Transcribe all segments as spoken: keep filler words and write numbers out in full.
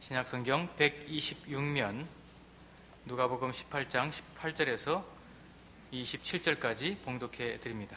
신약성경 백이십육 면 누가복음 십팔 장 십팔 절에서 이십칠 절까지 봉독해 드립니다.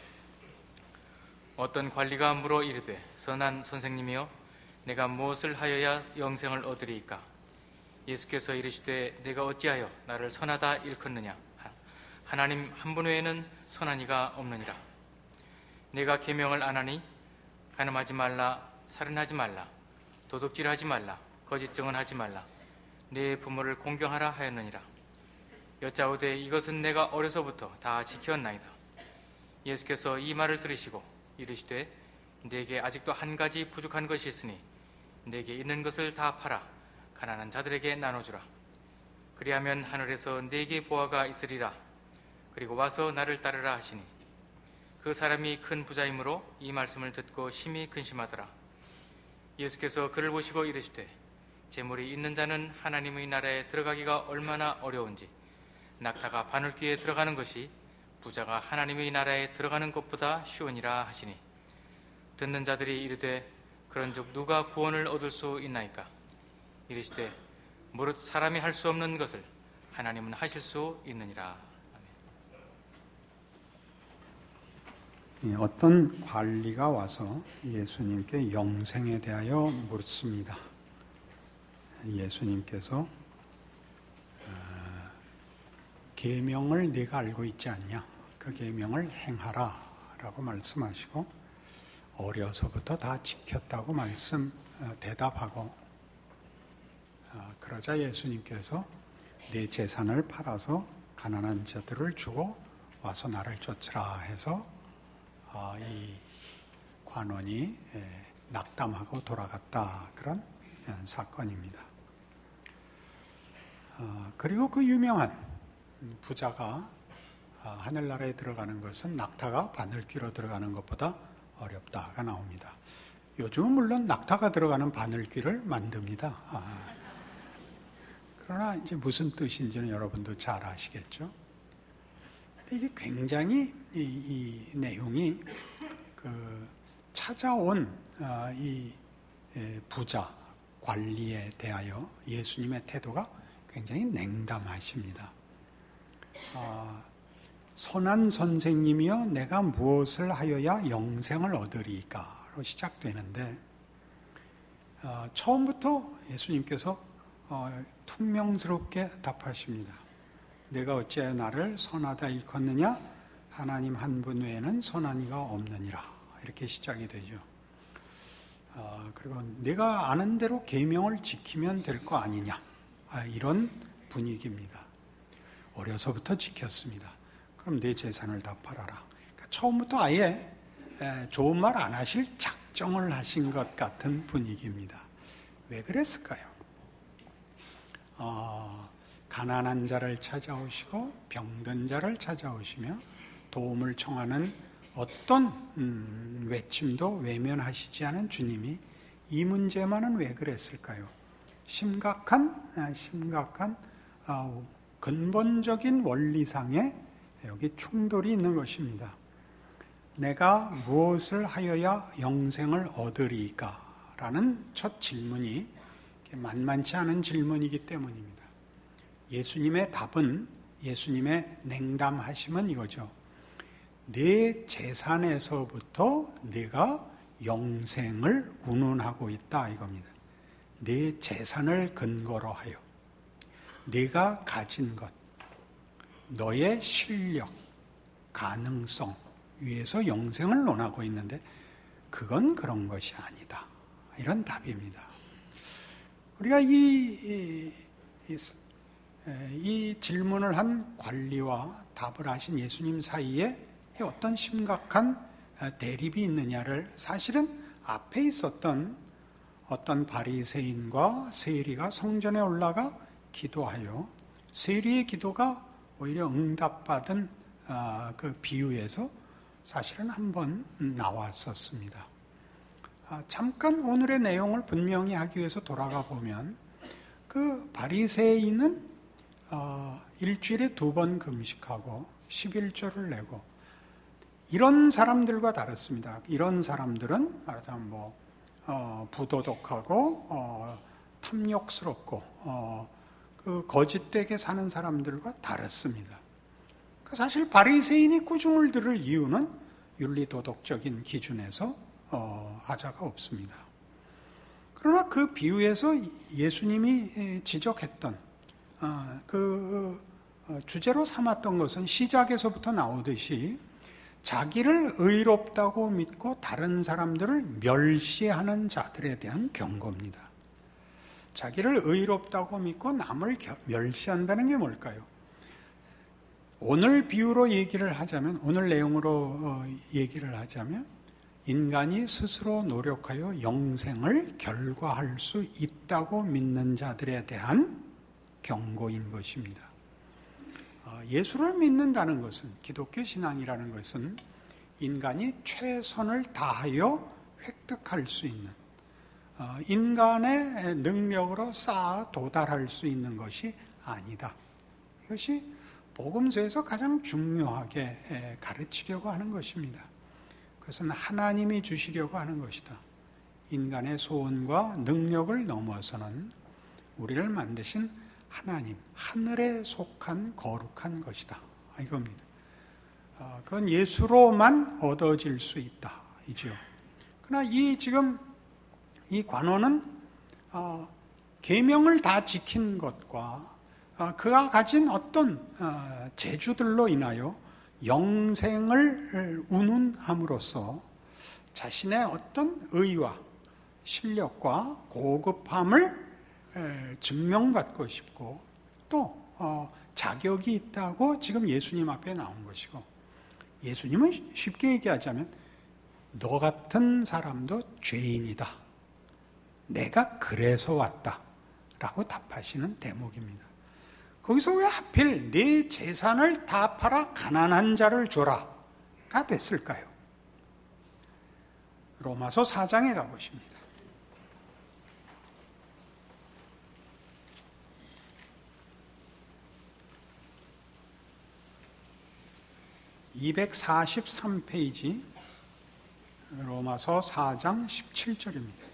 어떤 관리가 물어 이르되 선한 선생님이여 내가 무엇을 하여야 영생을 얻으리이까? 예수께서 이르시되 내가 어찌하여 나를 선하다 일컫느냐? 하나님 한 분 외에는 선한 이가 없느니라. 내가 계명을 안 하니 간음하지 말라, 살인하지 말라, 도둑질하지 말라, 거짓 증언하지 말라, 내 부모를 공경하라 하였느니라. 여짜오되 이것은 내가 어려서부터 다 지켰나이다. 예수께서 이 말을 들으시고 이르시되 내게 아직도 한 가지 부족한 것이 있으니 내게 있는 것을 다 팔아 가난한 자들에게 나눠주라. 그리하면 하늘에서 내게 보화가 있으리라. 그리고 와서 나를 따르라 하시니 그 사람이 큰 부자이므로 이 말씀을 듣고 심히 근심하더라. 예수께서 그를 보시고 이르시되 재물이 있는 자는 하나님의 나라에 들어가기가 얼마나 어려운지 낙타가 바늘귀에 들어가는 것이 부자가 하나님의 나라에 들어가는 것보다 쉬우니라 하시니 듣는 자들이 이르되 그런즉 누가 구원을 얻을 수 있나이까? 이르시되 무릇 사람이 할 수 없는 것을 하나님은 하실 수 있느니라. 어떤 관리가 와서 예수님께 영생에 대하여 묻습니다. 예수님께서 계명을 네가 알고 있지 않냐? 그 계명을 행하라 라고 말씀하시고 어려서부터 다 지켰다고 말씀 대답하고 그러자 예수님께서 내 재산을 팔아서 가난한 자들을 주고 와서 나를 쫓으라 해서 이 관원이 낙담하고 돌아갔다, 그런 사건입니다. 그리고 그 유명한 부자가 하늘나라에 들어가는 것은 낙타가 바늘귀로 들어가는 것보다 어렵다가 나옵니다. 요즘은 물론 낙타가 들어가는 바늘귀를 만듭니다. 그러나 이제 무슨 뜻인지는 여러분도 잘 아시겠죠? 이게 굉장히 이, 이 내용이 그 찾아온 어, 이 부자 관리에 대하여 예수님의 태도가 굉장히 냉담하십니다. 어, 선한 선생님이여 내가 무엇을 하여야 영생을 얻으리이까로 시작되는데 어, 처음부터 예수님께서 어, 퉁명스럽게 답하십니다. 내가 어찌하여 나를 선하다 일컫느냐? 하나님 한 분 외에는 선한 이가 없느니라. 이렇게 시작이 되죠. 어, 그리고 내가 아는 대로 계명을 지키면 될 거 아니냐? 아, 이런 분위기입니다. 어려서부터 지켰습니다. 그럼 내 재산을 다 팔아라. 그러니까 처음부터 아예 에, 좋은 말 안 하실 작정을 하신 것 같은 분위기입니다. 왜 그랬을까요? 어, 가난한 자를 찾아오시고 병든 자를 찾아오시며 도움을 청하는 어떤 음, 외침도 외면하시지 않은 주님이 이 문제만은 왜 그랬을까요? 심각한 아, 심각한 어, 근본적인 원리상의 여기 충돌이 있는 것입니다. 내가 무엇을 하여야 영생을 얻으리까? 라는 첫 질문이 만만치 않은 질문이기 때문입니다. 예수님의 답은, 예수님의 냉담하심은 이거죠. 내 재산에서부터 내가 영생을 운운하고 있다, 이겁니다. 내 재산을 근거로 하여 내가 가진 것, 너의 실력, 가능성 위에서 영생을 논하고 있는데 그건 그런 것이 아니다. 이런 답입니다. 우리가 이, 이, 이, 이 질문을 한 관리와 답을 하신 예수님 사이에 어떤 심각한 대립이 있느냐를 사실은 앞에 있었던 어떤 바리새인과 세리가 성전에 올라가 기도하여 세리의 기도가 오히려 응답받은 그 비유에서 사실은 한번 나왔었습니다. 잠깐 오늘의 내용을 분명히 하기 위해서 돌아가 보면 그 바리새인은 일주일에 두 번 금식하고 십일조를 내고 이런 사람들과 다릅니다. 이런 사람들은 말하자면 뭐 어, 부도덕하고 어, 탐욕스럽고 어, 그 거짓되게 사는 사람들과 다릅니다. 사실 바리새인이 꾸중을 들을 이유는 윤리도덕적인 기준에서 어, 하자가 없습니다. 그러나 그 비유에서 예수님이 지적했던 어, 그 어, 주제로 삼았던 것은 시작에서부터 나오듯이 자기를 의롭다고 믿고 다른 사람들을 멸시하는 자들에 대한 경고입니다. 자기를 의롭다고 믿고 남을 멸시한다는 게 뭘까요? 오늘 비유로 얘기를 하자면, 오늘 내용으로 얘기를 하자면 인간이 스스로 노력하여 영생을 결과할 수 있다고 믿는 자들에 대한 경고인 것입니다. 예수를 믿는다는 것은, 기독교 신앙이라는 것은 인간이 최선을 다하여 획득할 수 있는, 인간의 능력으로 쌓아 도달할 수 있는 것이 아니다. 이것이 복음서에서 가장 중요하게 가르치려고 하는 것입니다. 그것은 하나님이 주시려고 하는 것이다. 인간의 소원과 능력을 넘어서는 우리를 만드신 하나님, 하늘에 속한 거룩한 것이다. 이겁니다. 그건 예수로만 얻어질 수 있다. 이죠. 그러나 이 지금 이 관원은 계명을 다 지킨 것과 그가 가진 어떤 재주들로 인하여 영생을 운운함으로써 자신의 어떤 의와 실력과 고급함을 증명받고 싶고 또 자격이 있다고 지금 예수님 앞에 나온 것이고, 예수님은 쉽게 얘기하자면 너 같은 사람도 죄인이다. 내가 그래서 왔다. 라고 답하시는 대목입니다. 거기서 왜 하필 내 재산을 다 팔아 가난한 자를 줘라가 됐을까요? 로마서 사 장에 가보십니다. 이백사십삼 페이지 로마서 사 장 십칠 절입니다.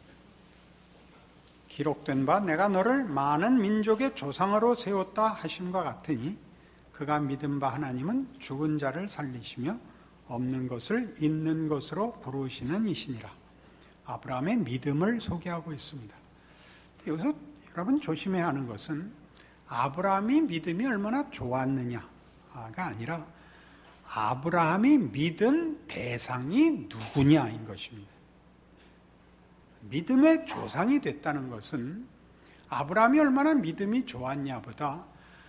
기록된 바 내가 너를 많은 민족의 조상으로 세웠다 하심과 같으니 그가 믿은 바 하나님은 죽은 자를 살리시며 없는 것을 있는 것으로 부르시는 이시니라. 아브라함의 믿음을 소개하고 있습니다. 여기서 여러분 조심해야 하는 것은 아브라함이 믿음이 얼마나 좋았느냐가 아니라 아브라함이 믿은 대상이 누구냐인 것입니다. 믿음의 조상이 됐다는 것은 아브라함이 얼마나 믿음이 좋았냐보다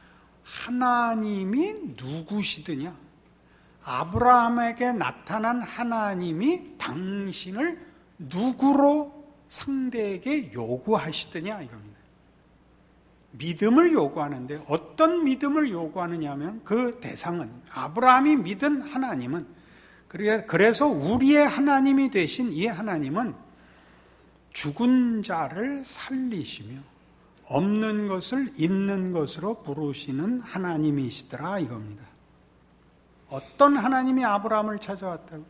하나님이 누구시더냐, 아브라함에게 나타난 하나님이 당신을 누구로 상대에게 요구하시더냐 이겁니다. 믿음을 요구하는데 어떤 믿음을 요구하느냐 하면 그 대상은 아브라함이 믿은 하나님은, 그래서 우리의 하나님이 되신 이 하나님은 죽은 자를 살리시며 없는 것을 있는 것으로 부르시는 하나님이시더라 이겁니다. 어떤 하나님이 아브라함을 찾아왔다고?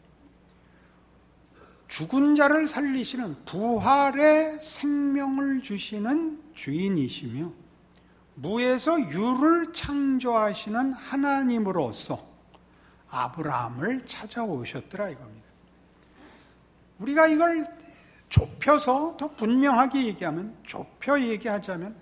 죽은 자를 살리시는, 부활의 생명을 주시는 주인이시며 무에서 유를 창조하시는 하나님으로서 아브라함을 찾아오셨더라 이겁니다. 우리가 이걸 좁혀서 더 분명하게 얘기하면, 좁혀 얘기하자면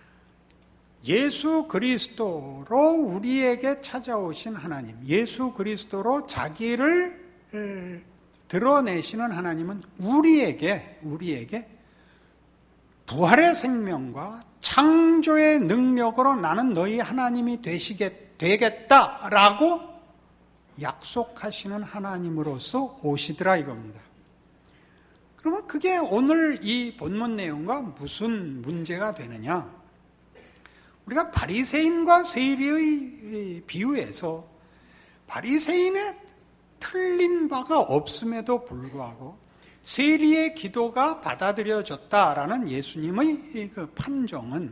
예수 그리스도로 우리에게 찾아오신 하나님, 예수 그리스도로 자기를 드러내시는 하나님은 우리에게 우리에게 부활의 생명과 창조의 능력으로 나는 너희 하나님이 되시게 되겠다라고 약속하시는 하나님으로서 오시더라 이겁니다. 그러면 그게 오늘 이 본문 내용과 무슨 문제가 되느냐? 우리가 바리새인과 세리의 비유에서 바리새인의 틀린 바가 없음에도 불구하고 세리의 기도가 받아들여졌다라는 예수님의 그 판정은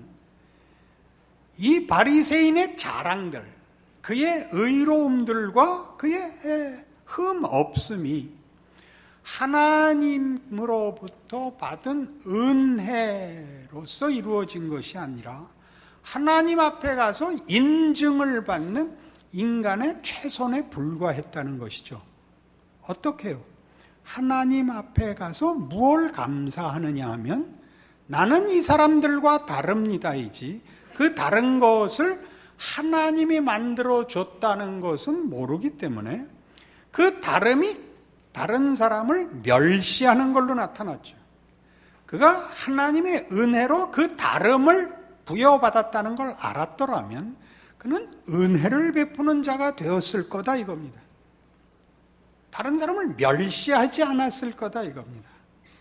이 바리새인의 자랑들, 그의 의로움들과 그의 흠 없음이 하나님으로부터 받은 은혜로 로서 이루어진 것이 아니라 하나님 앞에 가서 인증을 받는 인간의 최선에 불과했다는 것이죠. 어떻게 해요? 하나님 앞에 가서 무엇을 감사하느냐 하면 나는 이 사람들과 다릅니다이지 그 다른 것을 하나님이 만들어 줬다는 것은 모르기 때문에 그 다름이 다른 사람을 멸시하는 걸로 나타났죠. 그가 하나님의 은혜로 그 다름을 부여받았다는 걸 알았더라면 그는 은혜를 베푸는 자가 되었을 거다 이겁니다. 다른 사람을 멸시하지 않았을 거다 이겁니다.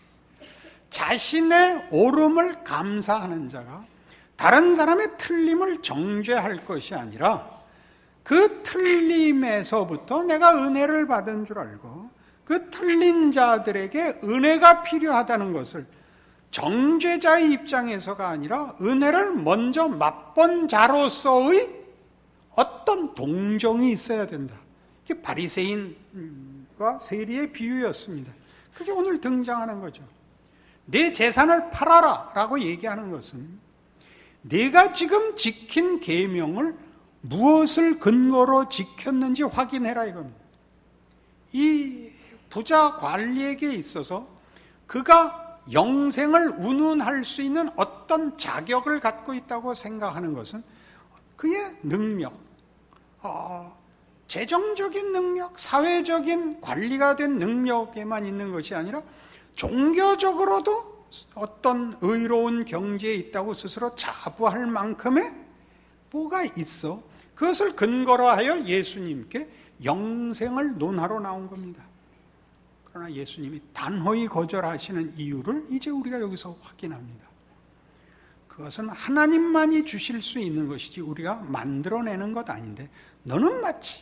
자신의 옳음을 감사하는 자가 다른 사람의 틀림을 정죄할 것이 아니라 그 틀림에서부터 내가 은혜를 받은 줄 알고 그 틀린 자들에게 은혜가 필요하다는 것을 정죄자의 입장에서가 아니라 은혜를 먼저 맛본 자로서의 어떤 동정이 있어야 된다. 이게 바리새인과 세리의 비유였습니다. 그게 오늘 등장하는 거죠. 내 재산을 팔아라 라고 얘기하는 것은 내가 지금 지킨 계명을 무엇을 근거로 지켰는지 확인해라 이겁니다. 이 부자 관리에게 있어서 그가 영생을 운운할 수 있는 어떤 자격을 갖고 있다고 생각하는 것은 그의 능력, 어, 재정적인 능력, 사회적인 관리가 된 능력에만 있는 것이 아니라 종교적으로도 어떤 의로운 경지에 있다고 스스로 자부할 만큼의 뭐가 있어. 그것을 근거로 하여 예수님께 영생을 논하러 나온 겁니다. 그러나 예수님이 단호히 거절하시는 이유를 이제 우리가 여기서 확인합니다. 그것은 하나님만이 주실 수 있는 것이지 우리가 만들어내는 것 아닌데 너는 마치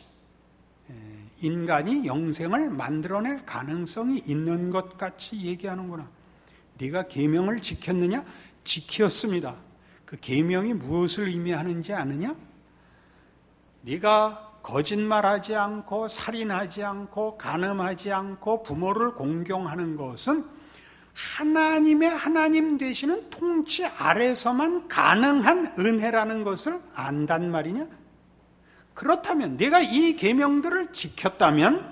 인간이 영생을 만들어낼 가능성이 있는 것 같이 얘기하는구나. 네가 계명을 지켰느냐? 지켰습니다. 그 계명이 무엇을 의미하는지 아느냐? 네가 거짓말하지 않고 살인하지 않고 간음하지 않고 부모를 공경하는 것은 하나님의 하나님 되시는 통치 아래서만 가능한 은혜라는 것을 안단 말이냐? 그렇다면 내가 이 계명들을 지켰다면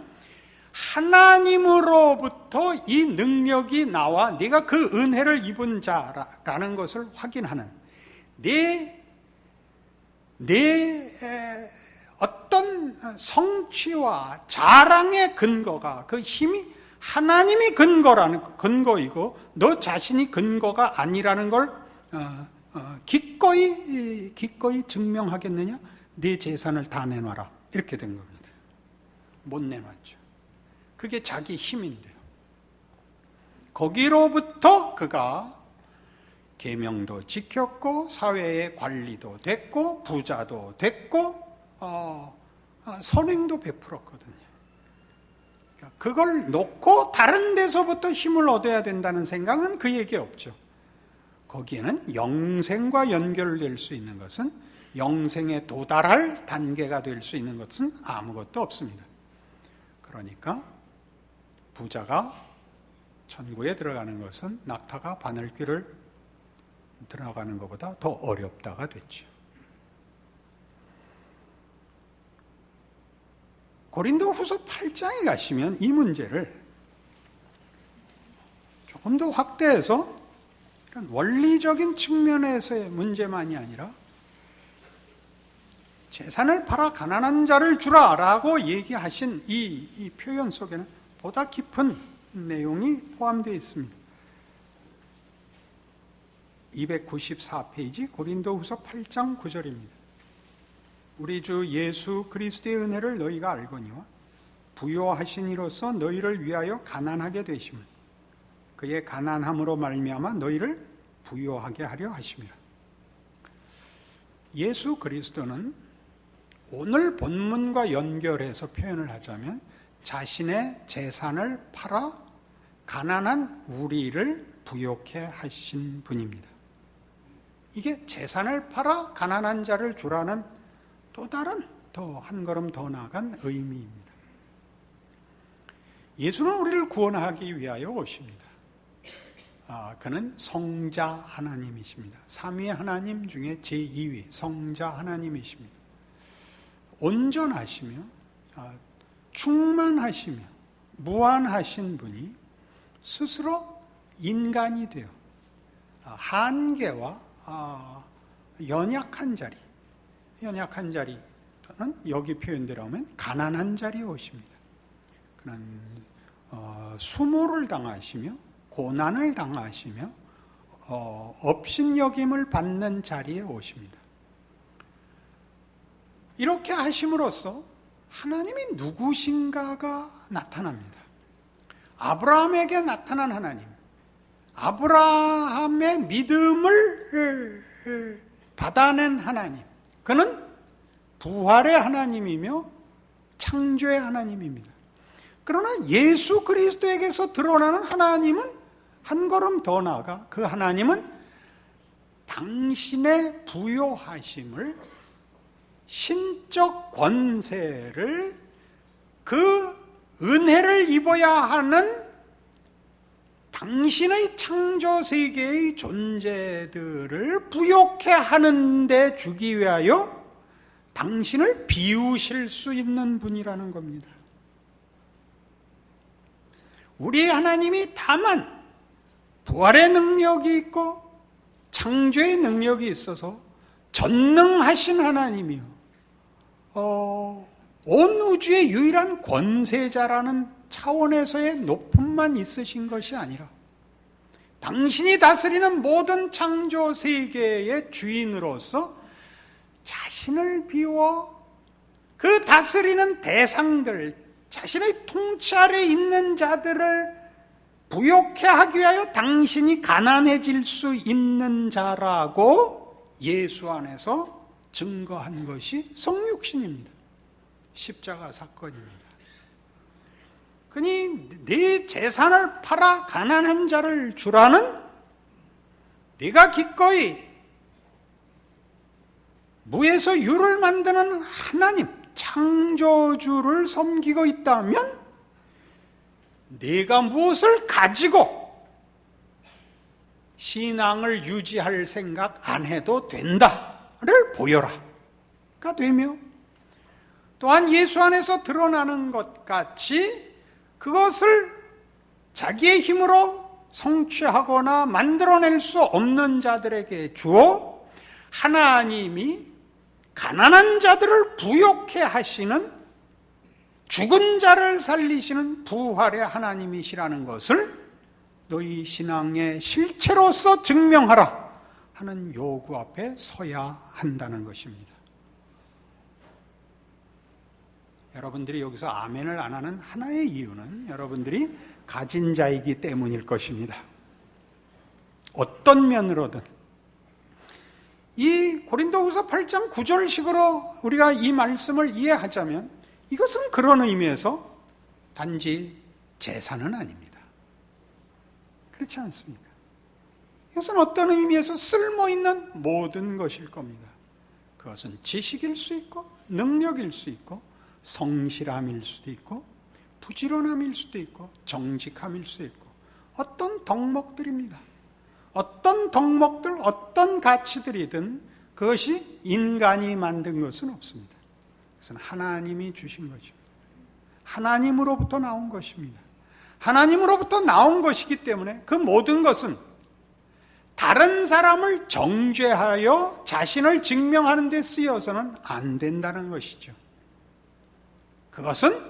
하나님으로부터 이 능력이 나와 내가 그 은혜를 입은 자라는 것을 확인하는 내, 내 어떤 성취와 자랑의 근거가 그 힘이 하나님이 근거라는 근거이고 너 자신이 근거가 아니라는 걸 어, 어, 기꺼이 기꺼이 증명하겠느냐? 네 재산을 다 내놔라 이렇게 된 겁니다. 못 내놨죠. 그게 자기 힘인데요. 거기로부터 그가 계명도 지켰고 사회의 관리도 됐고 부자도 됐고 어, 어, 선행도 베풀었거든요. 그걸 놓고 다른 데서부터 힘을 얻어야 된다는 생각은 그에게 없죠. 거기에는 영생과 연결될 수 있는 것은 영생에 도달할 단계가 될 수 있는 것은 아무것도 없습니다. 그러니까 부자가 천국에 들어가는 것은 낙타가 바늘귀를 들어가는 것보다 더 어렵다가 됐죠. 고린도후서 팔 장에 가시면 이 문제를 조금 더 확대해서 이런 원리적인 측면에서의 문제만이 아니라 재산을 팔아 가난한 자를 주라 라고 얘기하신 이, 이 표현 속에는 보다 깊은 내용이 포함되어 있습니다. 이백구십사 페이지 고린도후서 팔 장 구 절입니다. 우리 주 예수 그리스도의 은혜를 너희가 알거니와 부요하신 이로써 너희를 위하여 가난하게 되심을 그의 가난함으로 말미암아 너희를 부요하게 하려 하심이라. 예수 그리스도는 오늘 본문과 연결해서 표현을 하자면 자신의 재산을 팔아 가난한 우리를 부요케 하신 분입니다. 이게 재산을 팔아 가난한 자를 주라는 또 다른 더 한 걸음 더 나아간 의미입니다. 예수는 우리를 구원하기 위하여 오십니다. 그는 성자 하나님이십니다. 삼위 하나님 중에 제이 위 성자 하나님이십니다. 온전하시며 충만하시며 무한하신 분이 스스로 인간이 되어 한계와 연약한 자리, 연약한 자리는 여기 표현대로 하면 가난한 자리에 오십니다. 그는 어, 수모를 당하시며 고난을 당하시며 어, 업신여김을 받는 자리에 오십니다. 이렇게 하심으로써 하나님이 누구신가가 나타납니다. 아브라함에게 나타난 하나님, 아브라함의 믿음을 받아낸 하나님, 그는 부활의 하나님이며 창조의 하나님입니다. 그러나 예수 그리스도에게서 드러나는 하나님은 한 걸음 더 나아가 그 하나님은 당신의 부요하심을, 신적 권세를, 그 은혜를 입어야 하는 당신의 창조 세계의 존재들을 부욕해 하는 데 주기 위하여 당신을 비우실 수 있는 분이라는 겁니다. 우리 하나님이 다만 부활의 능력이 있고 창조의 능력이 있어서 전능하신 하나님이요, 어, 온 우주의 유일한 권세자라는 차원에서의 높음만 있으신 것이 아니라 당신이 다스리는 모든 창조 세계의 주인으로서 자신을 비워 그 다스리는 대상들, 자신의 통치 아래 있는 자들을 부욕해 하기 위하여 당신이 가난해질 수 있는 자라고 예수 안에서 증거한 것이 성육신입니다. 십자가 사건입니다. 그니 네 재산을 팔아 가난한 자를 주라는, 네가 기꺼이 무에서 유를 만드는 하나님, 창조주를 섬기고 있다면 네가 무엇을 가지고 신앙을 유지할 생각 안 해도 된다를 보여라가 되며, 또한 예수 안에서 드러나는 것 같이 그것을 자기의 힘으로 성취하거나 만들어낼 수 없는 자들에게 주어 하나님이 가난한 자들을 부욕해 하시는, 죽은 자를 살리시는 부활의 하나님이시라는 것을 너희 신앙의 실체로서 증명하라 하는 요구 앞에 서야 한다는 것입니다. 여러분들이 여기서 아멘을 안 하는 하나의 이유는 여러분들이 가진 자이기 때문일 것입니다. 어떤 면으로든 이 고린도후서 팔 장 구 절식으로 우리가 이 말씀을 이해하자면 이것은 그런 의미에서 단지 재산은 아닙니다. 그렇지 않습니까? 이것은 어떤 의미에서 쓸모있는 모든 것일 겁니다. 그것은 지식일 수 있고 능력일 수 있고 성실함일 수도 있고 부지런함일 수도 있고 정직함일 수도 있고 어떤 덕목들입니다. 어떤 덕목들, 어떤 가치들이든 그것이 인간이 만든 것은 없습니다. 그것은 하나님이 주신 것입니다. 하나님으로부터 나온 것입니다. 하나님으로부터 나온 것이기 때문에 그 모든 것은 다른 사람을 정죄하여 자신을 증명하는 데 쓰여서는 안 된다는 것이죠. 그것은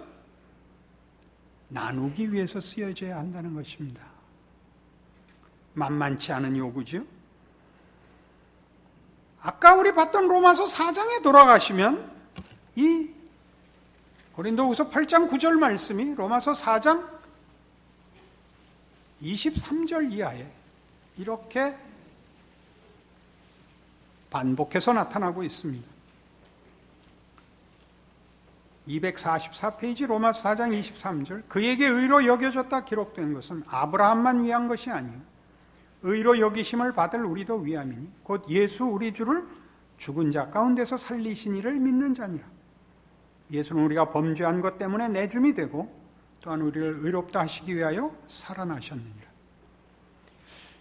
나누기 위해서 쓰여져야 한다는 것입니다. 만만치 않은 요구죠. 아까 우리 봤던 로마서 사 장에 돌아가시면 이 고린도후서 팔 장 구 절 말씀이 로마서 사 장 이십삼 절 이하에 이렇게 반복해서 나타나고 있습니다. 이백사십사 페이지 로마서 사 장 이십삼 절, 그에게 의로 여겨졌다 기록된 것은 아브라함만 위한 것이 아니요 의로 여기심을 받을 우리도 위함이니 곧 예수 우리 주를 죽은 자 가운데서 살리신 이를 믿는 자니라. 예수는 우리가 범죄한 것 때문에 내줌이 되고 또한 우리를 의롭다 하시기 위하여 살아나셨느니라.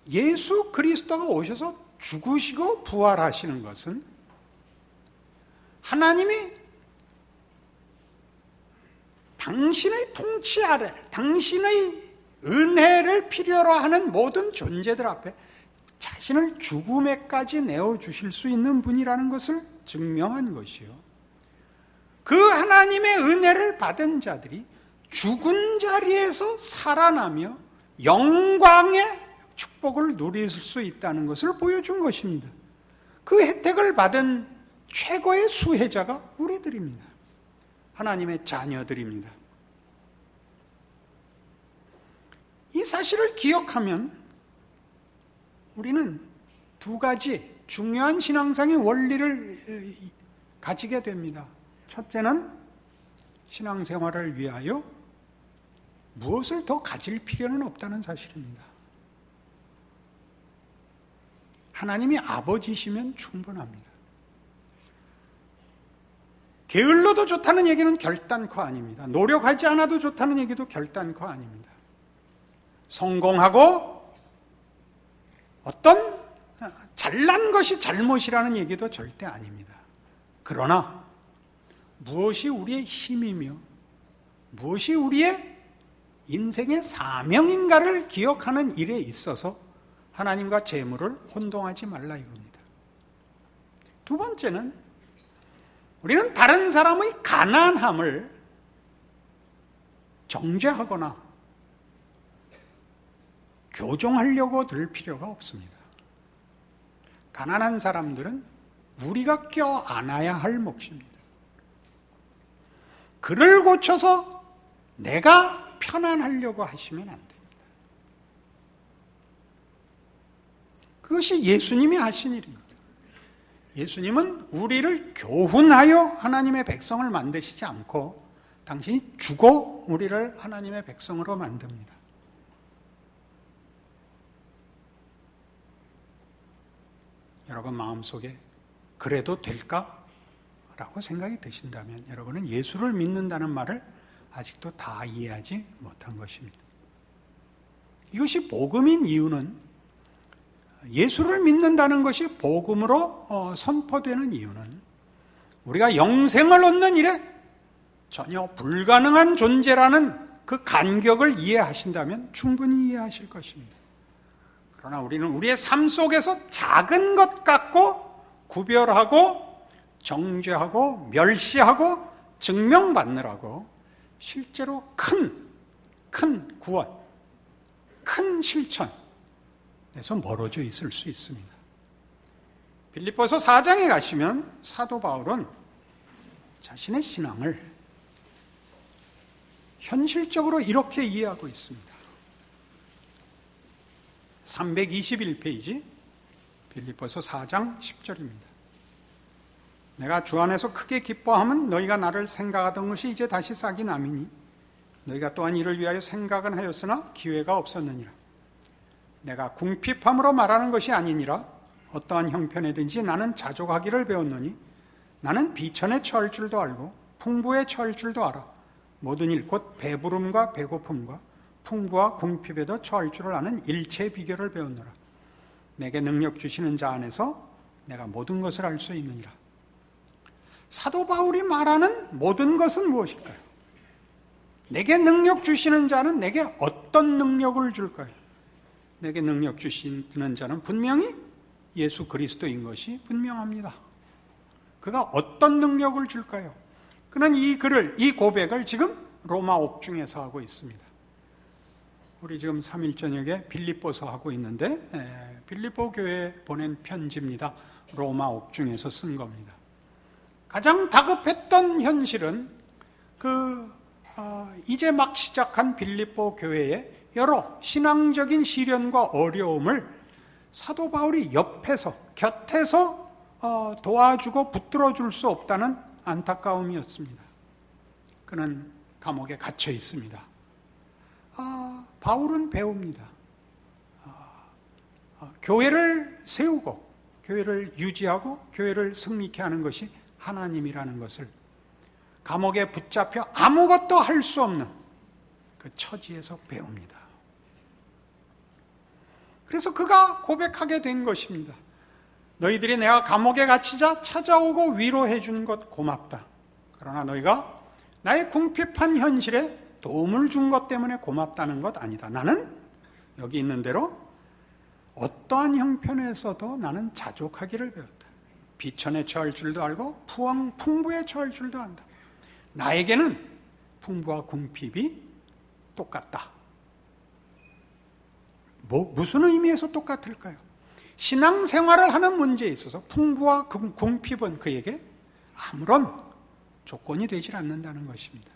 예수 그리스도가 오셔서 죽으시고 부활하시는 것은 하나님이 당신의 통치 아래, 당신의 은혜를 필요로 하는 모든 존재들 앞에 자신을 죽음에까지 내어주실 수 있는 분이라는 것을 증명한 것이요. 그 하나님의 은혜를 받은 자들이 죽은 자리에서 살아나며 영광의 축복을 누릴 수 있다는 것을 보여준 것입니다. 그 혜택을 받은 최고의 수혜자가 우리들입니다. 하나님의 자녀들입니다. 이 사실을 기억하면 우리는 두 가지 중요한 신앙상의 원리를 가지게 됩니다. 첫째는 신앙생활을 위하여 무엇을 더 가질 필요는 없다는 사실입니다. 하나님이 아버지시면 충분합니다. 게을러도 좋다는 얘기는 결단코 아닙니다. 노력하지 않아도 좋다는 얘기도 결단코 아닙니다. 성공하고 어떤 잘난 것이 잘못이라는 얘기도 절대 아닙니다. 그러나 무엇이 우리의 힘이며 무엇이 우리의 인생의 사명인가를 기억하는 일에 있어서 하나님과 재물을 혼동하지 말라 이겁니다. 두 번째는 우리는 다른 사람의 가난함을 정죄하거나 교정하려고 들 필요가 없습니다. 가난한 사람들은 우리가 껴안아야 할 몫입니다. 그를 고쳐서 내가 편안하려고 하시면 안 됩니다. 그것이 예수님이 하신 일입니다. 예수님은 우리를 교훈하여 하나님의 백성을 만드시지 않고 당신이 죽어 우리를 하나님의 백성으로 만듭니다. 여러분 마음속에 그래도 될까? 라고 생각이 드신다면 여러분은 예수를 믿는다는 말을 아직도 다 이해하지 못한 것입니다. 이것이 복음인 이유는 예수를 믿는다는 것이 복음으로 선포되는 이유는 우리가 영생을 얻는 일에 전혀 불가능한 존재라는 그 간격을 이해하신다면 충분히 이해하실 것입니다. 그러나 우리는 우리의 삶 속에서 작은 것 갖고 구별하고 정죄하고 멸시하고 증명받느라고 실제로 큰, 큰 구원, 큰 실천에서 멀어져 있을 수 있습니다. 빌립보서 사 장에 가시면 사도 바울은 자신의 신앙을 현실적으로 이렇게 이해하고 있습니다. 삼백이십일 페이지 빌립보서 사 장 십 절입니다. 내가 주 안에서 크게 기뻐함은 너희가 나를 생각하던 것이 이제 다시 싹이 남이니 너희가 또한 이를 위하여 생각은 하였으나 기회가 없었느니라. 내가 궁핍함으로 말하는 것이 아니니라. 어떠한 형편에든지 나는 자족하기를 배웠노니 나는 비천에 처할 줄도 알고 풍부에 처할 줄도 알아. 모든 일 곧 배부름과 배고픔과 풍부와 궁핍에도 처할 줄을 아는 일체의 비결을 배웠노라. 내게 능력 주시는 자 안에서 내가 모든 것을 알 수 있느니라. 사도 바울이 말하는 모든 것은 무엇일까요? 내게 능력 주시는 자는 내게 어떤 능력을 줄까요? 내게 능력 주시는 자는 분명히 예수 그리스도인 것이 분명합니다. 그가 어떤 능력을 줄까요? 그는 이 글을, 이 고백을 지금 로마 옥중에서 하고 있습니다. 우리 지금 삼 일 저녁에 빌립보서 하고 있는데 에, 빌립보 교회에 보낸 편지입니다. 로마 옥중에서 쓴 겁니다. 가장 다급했던 현실은 그 어, 이제 막 시작한 빌립보 교회의 여러 신앙적인 시련과 어려움을 사도 바울이 옆에서 곁에서 어, 도와주고 붙들어 줄 수 없다는 안타까움이었습니다. 그는 감옥에 갇혀 있습니다. 아, 바울은 배웁니다. 아, 아, 교회를 세우고 교회를 유지하고 교회를 승리케 하는 것이 하나님이라는 것을 감옥에 붙잡혀 아무것도 할 수 없는 그 처지에서 배웁니다. 그래서 그가 고백하게 된 것입니다. 너희들이 내가 감옥에 갇히자 찾아오고 위로해 준 것 고맙다. 그러나 너희가 나의 궁핍한 현실에 도움을 준 것 때문에 고맙다는 것 아니다. 나는 여기 있는 대로 어떠한 형편에서도 나는 자족하기를 배웠다. 비천에 처할 줄도 알고 풍, 풍부에 처할 줄도 안다. 나에게는 풍부와 궁핍이 똑같다. 뭐, 무슨 의미에서 똑같을까요? 신앙생활을 하는 문제에 있어서 풍부와 궁핍은 그에게 아무런 조건이 되질 않는다는 것입니다.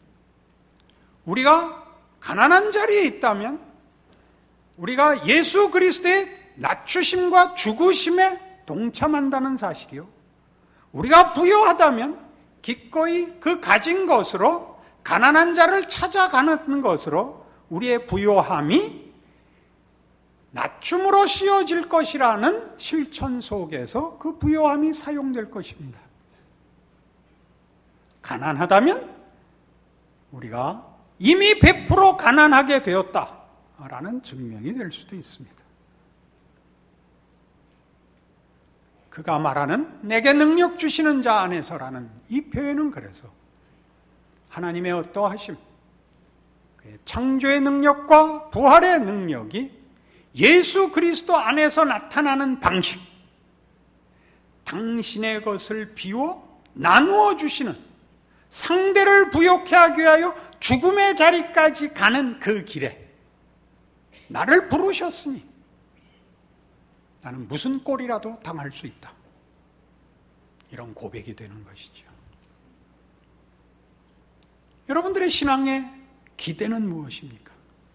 우리가 가난한 자리에 있다면 우리가 예수 그리스도의 낮추심과 죽으심에 동참한다는 사실이요, 우리가 부유하다면 기꺼이 그 가진 것으로 가난한 자를 찾아가는 것으로 우리의 부유함이 낮춤으로 씌워질 것이라는 실천 속에서 그 부유함이 사용될 것입니다. 가난하다면 우리가 이미 백 퍼센트 가난하게 되었다라는 증명이 될 수도 있습니다. 그가 말하는 내게 능력 주시는 자 안에서라는 이 표현은 그래서 하나님의 어떠하심, 그의 창조의 능력과 부활의 능력이 예수 그리스도 안에서 나타나는 방식, 당신의 것을 비워 나누어 주시는, 상대를 부욕해 하기 위하여 죽음의 자리까지 가는 그 길에 나를 부르셨으니 나는 무슨 꼴이라도 당할 수 있다. 이런 고백이 되는 것이죠. 여러분들의 신앙의 기대는 무엇입니까?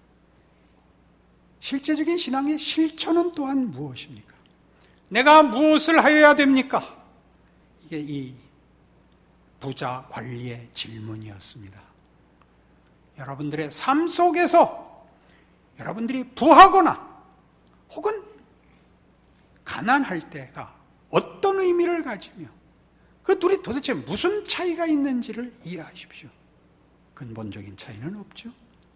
실제적인 신앙의 실천은 또한 무엇입니까? 내가 무엇을 하여야 됩니까? 이게 이 부자 관리의 질문이었습니다. 여러분들의 삶 속에서 여러분들이 부하거나 혹은 가난할 때가 어떤 의미를 가지며 그 둘이 도대체 무슨 차이가 있는지를 이해하십시오. 근본적인 차이는 없죠.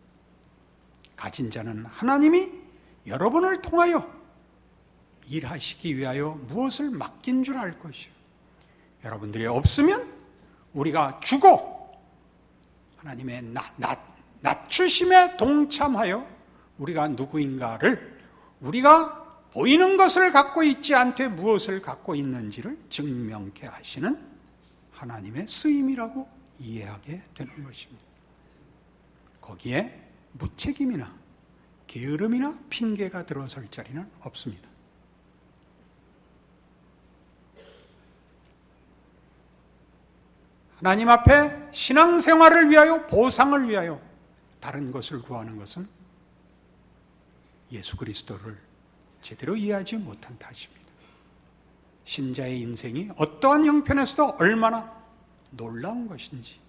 가진 자는 하나님이 여러분을 통하여 일하시기 위하여 무엇을 맡긴 줄 알 것이요, 여러분들이 없으면 우리가 죽어 하나님의 나, 나, 낮추심에 동참하여 우리가 누구인가를, 우리가 보이는 것을 갖고 있지 않되 무엇을 갖고 있는지를 증명케 하시는 하나님의 쓰임이라고 이해하게 되는 것입니다. 거기에 무책임이나 게으름이나 핑계가 들어설 자리는 없습니다. 하나님 앞에 신앙생활을 위하여, 보상을 위하여 다른 것을 구하는 것은 예수 그리스도를 제대로 이해하지 못한 탓입니다. 신자의 인생이 어떠한 형편에서도 얼마나 놀라운 것인지,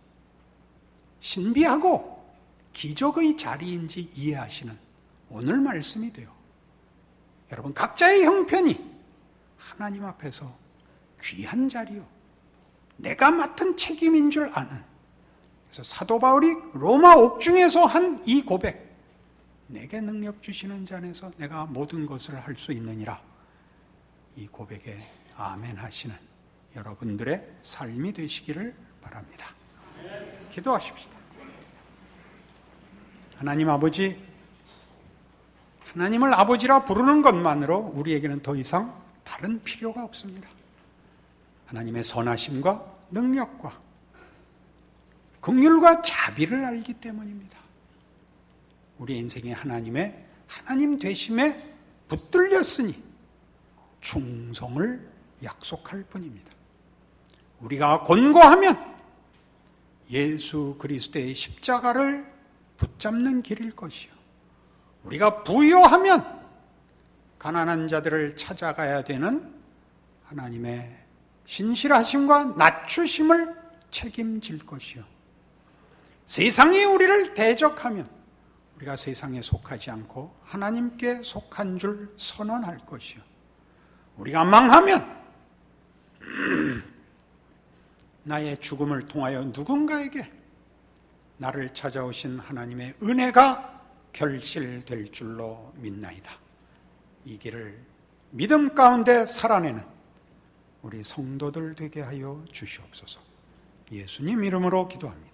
신비하고 기적의 자리인지 이해하시는 오늘 말씀이 돼요. 여러분 각자의 형편이 하나님 앞에서 귀한 자리요, 내가 맡은 책임인 줄 아는, 그래서 사도 바울이 로마 옥중에서 한 이 고백, 내게 능력 주시는 자 안에서 내가 모든 것을 할 수 있느니라, 이 고백에 아멘 하시는 여러분들의 삶이 되시기를 바랍니다. 기도하십시다. 하나님 아버지, 하나님을 아버지라 부르는 것만으로 우리에게는 더 이상 다른 필요가 없습니다. 하나님의 선하심과 능력과 긍휼과 자비를 알기 때문입니다. 우리 인생에 하나님의 하나님 되심에 붙들렸으니 충성을 약속할 뿐입니다. 우리가 권고하면 예수 그리스도의 십자가를 붙잡는 길일 것이요, 우리가 부요하면 가난한 자들을 찾아가야 되는 하나님의 신실하심과 낮추심을 책임질 것이요, 세상이 우리를 대적하면 우리가 세상에 속하지 않고 하나님께 속한 줄 선언할 것이요, 우리가 망하면 나의 죽음을 통하여 누군가에게 나를 찾아오신 하나님의 은혜가 결실될 줄로 믿나이다. 이 길을 믿음 가운데 살아내는 우리 성도들 되게 하여 주시옵소서. 예수님 이름으로 기도합니다.